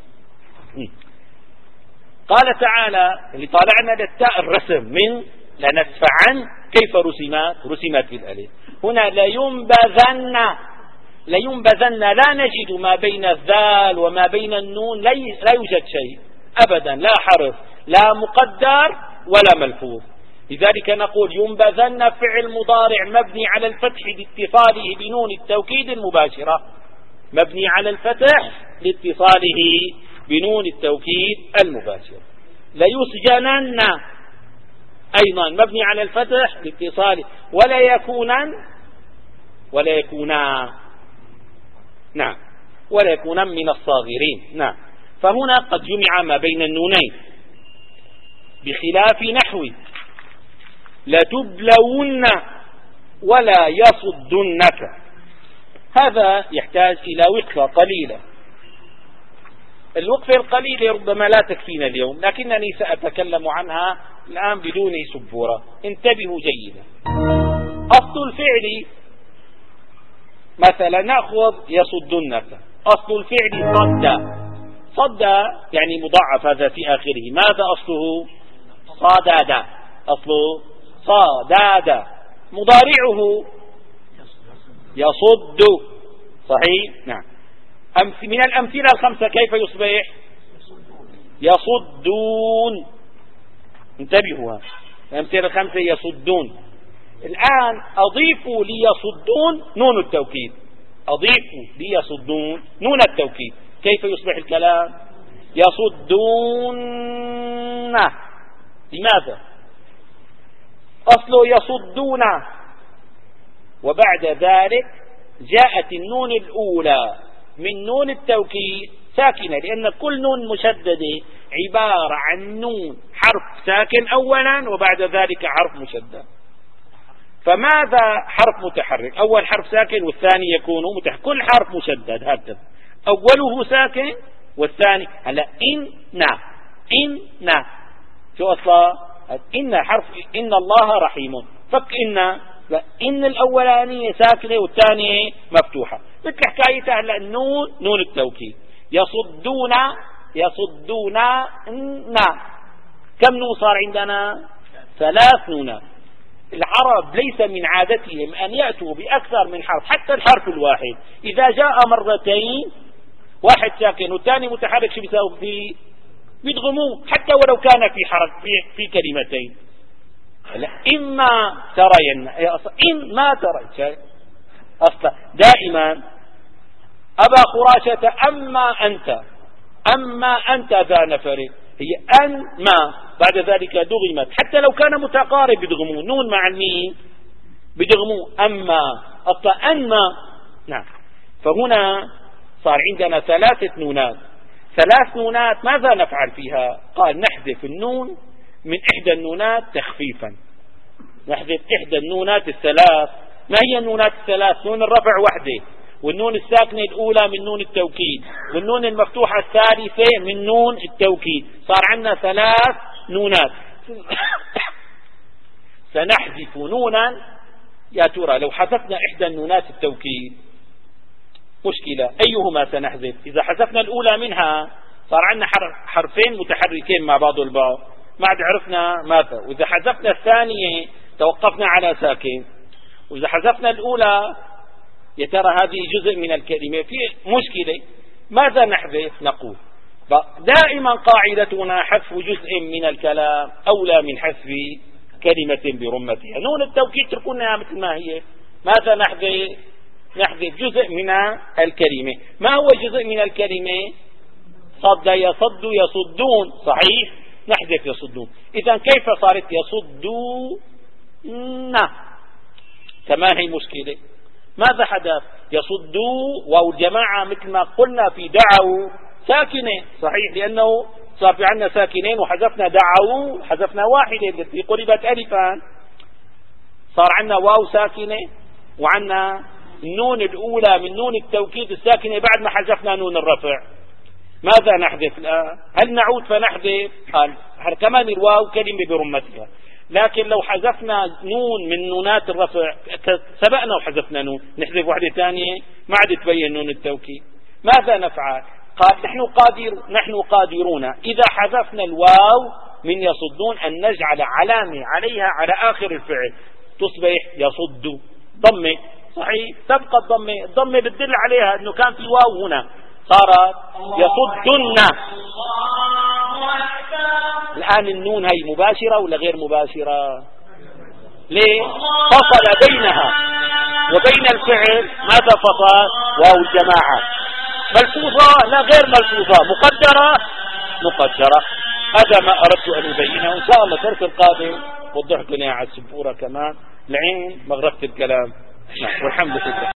قال تعالى اللي طالعنا للتاء الرسم من لنسفعن. كيف رسمت بالألف. هنا لينبذن لا نجد ما بين الذال وما بين النون لا يوجد شيء أبدا، لا حرف لا مقدر ولا ملفوظ. لذلك نقول ينبذن فعل مضارع مبني على الفتح لاتصاله بنون التوكيد المباشرة، مبني على الفتح لاتصاله بنون التوكيد المباشرة. ليسجنن أيضا مبني على الفتح لاتصاله، ولا يكونا نعم ولا يكونا من الصاغرين. نعم. فهنا قد جمع ما بين النونين بخلاف نحو لتبلون ولا يصدنك. هذا يحتاج إلى وقفة قليلة. الوقفة القليلة ربما لا تكفينا اليوم، لكنني سأتكلم عنها الآن بدون سبورة. انتبهوا جيدا. أصل الفعل مثلا نأخذ يصدنك، أصل الفعل صد يعني مضاعف هذا في آخره. ماذا أصله؟ صاداد، أصله صاداد. مضارعه يصد، صحيح. نعم. من الأمثلة الخمسة كيف يصبح؟ يصدون. انتبهوا، الأمثلة الخمسة يصدون. الآن أضيفوا ليصدون نون التوكيد، أضيفوا ليصدون نون التوكيد، كيف يصبح الكلام؟ يصدون. لماذا؟ أصله يصدون، وبعد ذلك جاءت النون الأولى من نون التوكيد ساكنة، لأن كل نون مشددة عبارة عن نون حرف ساكن أولا وبعد ذلك حرف مشدد. فماذا حرف متحرك؟ أول حرف ساكن والثاني يكون متحرك. كل حرف مشدد هكذا، أوله ساكن والثاني. هلا إن شو أصلا؟ إن حرف إن الله رحيم، فك إن الأولانية ساكنة والثانية مفتوحة، مثل حكاية هلا النون نون التوكيد. يصدون كم نون صار عندنا؟ 3 نونات. العرب ليس من عادتهم أن يأتوا بأكثر من حرف، حتى الحرف الواحد إذا جاء مرتين واحد ساكن والثاني متحرك شو بيساوي فيه؟ بيدغموه، حتى ولو كان في حرف في كلمتين. إما ترين، إن ما ترى أصلا دائما أبا خراشة أما أنت ذا نفر، هي أن ما بعد ذلك دغمت، حتى لو كان متقارب بدغموه. نون مع المين بدغموه. أما أصلا أنما. نعم. فهنا صار عندنا 3 نونات. 3 نونات ماذا نفعل فيها؟ قال نحذف النون من إحدى النونات تخفيفا. نحذف إحدى النونات الثلاث. ما هي النونات الثلاث؟ نون الرفع وحده، والنون الساكنة الأولى من نون التوكيد، والنون المفتوحة الثالثة من نون التوكيد. صار عندنا 3 نونات. سنحذف نونا. يا ترى لو حذفنا إحدى النونات التوكيد مشكلة، أيهما سنحذف؟ إذا حذفنا الأولى منها صار عندنا حرفين متحركين مع بعض البعض، ما عاد عرفنا ماذا. وإذا حذفنا الثانية توقفنا على ساكن، وإذا حذفنا الأولى يا ترى هذه جزء من الكلمة، في مشكلة. ماذا نحذف؟ نقول دائما قاعدتنا حذف جزء من الكلام أولى من حذف كلمة برمتها. نون التوكيد تكونها مثل ما هي. ماذا نحذف؟ نحذف جزء من الكلمة. ما هو جزء من الكلمة؟ صد يصد يصدون، صحيح. نحذف يصدون. إذا كيف صارت يصدون؟ كما هي مشكلة. ماذا حدث؟ يصدوا واو الجماعة مثل ما قلنا في دعوا ساكنة، صحيح، لأنه صار في عندنا ساكنين وحذفنا دعوا، حذفنا واحدة التي قلبت ألفا، صار عندنا واو ساكنة وعندنا النون الأولى من نون التوكيد الساكنة بعد ما حذفنا نون الرفع. ماذا نحذف الآن؟ هل نعود فنحذف؟ قال كمان الواو كلمة برمتها، لكن لو حذفنا نون من نونات الرفع سبقنا وحذفنا نون، نحذف واحدة ثانية ما عاد تبين نون التوكيد. ماذا نفعل؟ قال نحن قادرون إذا حذفنا الواو من يصدون أن نجعل علامة عليها على آخر الفعل تصبح يصد ضمة، صحيح، تبقى الضمة بتدل عليها أنه كان في واو هنا، صارت يصدن. الآن النون هي مباشرة ولا غير مباشرة؟ ليه؟ فصل بينها وبين الفعل. ماذا فصل؟ واو الجماعة. ملفوظة لا غير ملفوظة، مقدرة. هذا ما أردت أن أبينه. إن شاء الله الدرس القادم وضحت لنا على السبورة كمان العين مغرفة الكلام. والحمد لله.